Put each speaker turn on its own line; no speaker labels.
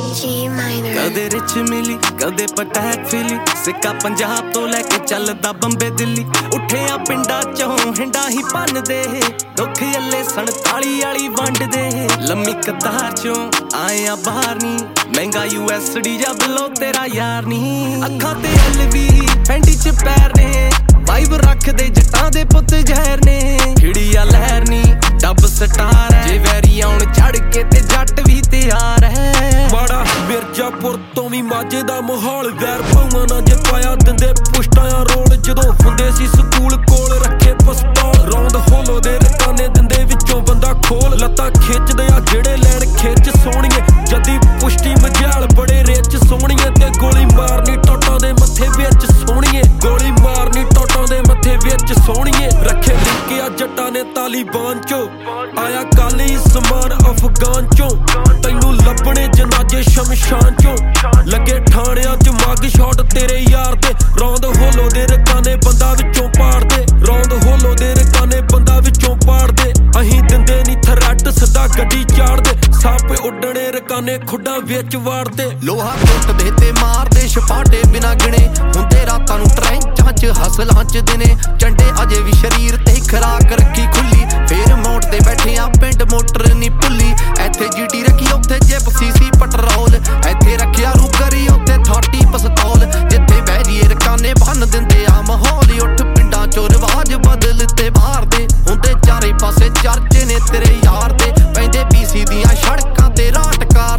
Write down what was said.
ਕਦੇ ਰਿਚ ਮਿਲੀ ਕਦੇ ਪਟੈਕ ਫਿਲੀ ਸਿੱਕਾ ਪੰਜਾਬ ਤੋਂ ਲੈ ਕੇ ਚੱਲਦਾ ਬੰਬੇ ਦਿੱਲੀ ਉੱਠਿਆ ਪਿੰਡਾਂ ਚੋਂ ਹਿੰਡਾ ਹੀ ਭੰਨਦੇ ਦੁੱਖ ਅੱਲੇ 47 ਵਾਲੀ ਵੰਡਦੇ ਲੰਮੀ ਕਤਾਰ ਚੋਂ ਆਏ ਆ ਬਾਹਰ ਨੀ ਮਹਿੰਗਾ USD ਜਾਂ ਬਲੋ ਤੇਰਾ ਯਾਰ ਨੀ ਅੱਖਾਂ ਤੇ LV ਫੈਂਡੀ ਚ ਪੈਰ ਨੇ ਵਾਈਬ ਰੱਖਦੇ ਜੱਟਾਂ ਦੇ ਪੁੱਤ ਜ਼ਹਿਰ ਨੇ ਖਿੜੀ ਆ ਲਹਿਰ ਨੀ ਡੱਬ ਸਟਾਰ ਹੈ ਜੇ ਵੈਰੀ ਆਉਣ ਚੜ ਕੇ ਤੇ ਜੱਟ ਵੀ ਤਿਆਰ ਹੈ
ਮਾੜਾ ਮਿਰਜ਼ਾਪੁਰ ਤੋਂ ਵੀ ਮਾਝੇ ਦਾ ਮਾਹੌਲ ਵੈਰ ਭਾਵਾਂ ਨਾ ਜੇ ਪਾਇਆ ਦਿੰਦੇ ਪੁਸ਼ਟਾਂ ਰੋਲ ਜਦੋਂ ਹੁੰਦੇ ਸੀ ਸਕੂਲ ਕੋਲ ਰੱਖੇ ਪਿਸਤੌਲ ਰੌਂਦ ਹੋਲੋ ਦੇ ਰਕਾਨੇ ਦਿੰਦੇ ਵਿੱਚੋਂ ਬੰਦਾ ਖੋਲ ਲੱਤਾਂ ਖਿੱਚਦੇ ਆ ਜਿਹੜੇ ਲੈਣ ਖਿੱਚ ਸੋਹਣੀਏ ਜਦੀ ਪੁਸ਼ਟੀ ਮਝਾਲ ਬੜੇ ਰਿਚ ਸੋਹਣੀਏ ਤੇ ਗੋਲੀ ਮਾਰਨੀ ਟੋਟਾਂ ਦੇ ਮੱਥੇ ਵਿੱਚ ਸੋਹਣੀਏ ਗੋਲੀ ਮਾਰਨੀ ਟੋਟਾਂ ਦੇ ਮੱਥੇ ਵਿੱਚ ਸੋਹਣੀਏ ਰੱਖੇ ਲਿੰਕਿਆ ਜੱਟਾਂ ਨੇ ਤਾਲੀਬਾਨ ਚੋਂ ਆਇਆ ਕੱਲ ਹੀ ਸਮਾਨ ਅਫਗਾਨ ਚੋਂ ਤੈਨੂੰ ਲੱਭਣੇ ਜਨਾਜੇ ਸ਼ਮਸ਼ਾਨ ਚੋਂ ਲੱਗੇ ਠਾਣਿਆਂ ਚ ਮੱਗ ਸ਼ਾਟ ਤੇਰੇ ਯਾਰ ਤੇ ਰੌਂਦ ਹੋਲੋ ਦੇ ਰਕਾਨੇ ਬੰਦਾ ਵਿੱਚੋਂ ਪਾੜਦੇ ਰੌਂਦ ਹੋਲੋ ਦੇ ਰਕਾਨੇ ਬੰਦਾ ਵਿੱਚੋਂ ਪਾੜਦੇ ਅਹੀਂ ਦਿੰਦੇ ਨੀ ਥਰੱਟ ਸਿੱਧਾ ਗੱਡੀ ਚਾੜਦੇ ਸੱਪ ਉੱਡਣੇ ਰਕਾਨੇ ਖੁੱਡਾਂ ਵਿੱਚ ਵਾੜਦੇ
ਲੋਹਾ ਟੁੱਟਦੇ ਤੇ ਮਾਰਦੇ ਛਪਾਟੇ ਬਿਨਾ ਗਿਣੇ ਹੁੰਦੇ ਰਾਤਾਂ ਨੂੰ ਟਰੈਂਚਾਂ ਚ ਹਸਲਾਂ ਚ ਦਿਨੇ ਚੰਡੇ ਅਜੇ ਵੀ ਸ਼ਰੀਰ ਤੇ ਖਰਾਕ ਰੱਖੀ ਖੁੱਲੀ ਫੇਰ ਮੋੜ ਤੇ ਬੈਠੇ ਆ ਪਿੰਡ ਮੋਟਰ ਨੀ ਭੁੱਲੀ ਇੱਥੇ GT ਰੱਖੀ ਉੱਥੇ ਜਿਪ CC ਪਟਰੋਲ ਇੱਥੇ ਰੱਖਿਆ ਰੂਗਰੀ ਉੱਥੇ 30 ਪਿਸਤੌਲ ਜਿੱਥੇ ਬਹਿਰੀਏ ਰਕਾਨੇ ਬੰਨ ਦਿੰਦੇ ਆ ਮਾਹੌਲ ਉੱਠ ਪਿੰਡਾਂ ਚੋਂ ਰਿਵਾਜ ਬਦਲ ਤੇ ਬਾਹਰ ਦੇ ਹੁੰਦੇ ਚਾਰੇ ਪਾਸੇ ਚਰਚੇ ਨੇ ਤੇਰੇ ਯਾਰ ਦੇ ਪੈਂਦੇ BC ਦੀਆਂ ਸੜਕਾਂ ਤੇ ਰਾਟ ਕਾਰ